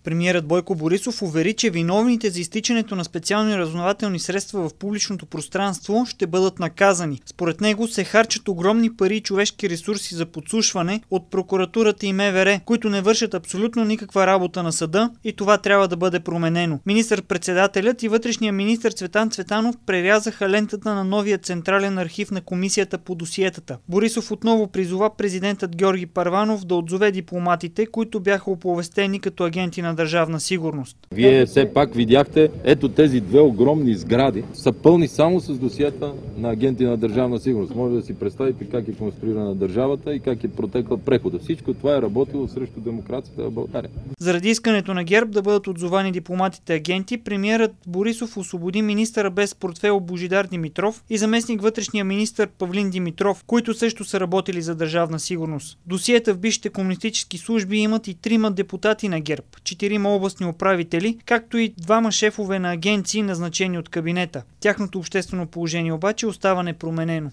Премиерът Бойко Борисов увери, че виновните за изтичането на специални разузнавателни средства в публичното пространство ще бъдат наказани. Според него се харчат огромни пари и човешки ресурси за подслушване от прокуратурата и МВР, които не вършат абсолютно никаква работа на съда и това трябва да бъде променено. Министър-председателят и вътрешния министър Цветан Цветанов прерязаха лентата на новия централен архив на комисията по досиетата. Борисов отново призова президентът Георги Първанов да отзове дипломатите, които бяха оповестени като агенти на Държавна сигурност. Вие все пак видяхте, ето тези две огромни сгради са пълни само с досиета на агенти на Държавна сигурност. Може да си представите как е конструирана държавата и как е протекал прехода. Всичко това е работило срещу демокрацията в България. Заради искането на ГЕРБ да бъдат отзовани дипломатите агенти, премиерът Борисов освободи министъра без портфейл Божидар Димитров и заместник вътрешния министър Павлин Димитров, които също са работили за Държавна сигурност. Досиета в бившите комунистически служби имат и 3 депутати на ГЕРБ, 4 областни управители, както и 2 шефове на агенции, назначени от кабинета. Тяхното обществено положение обаче остава непроменено.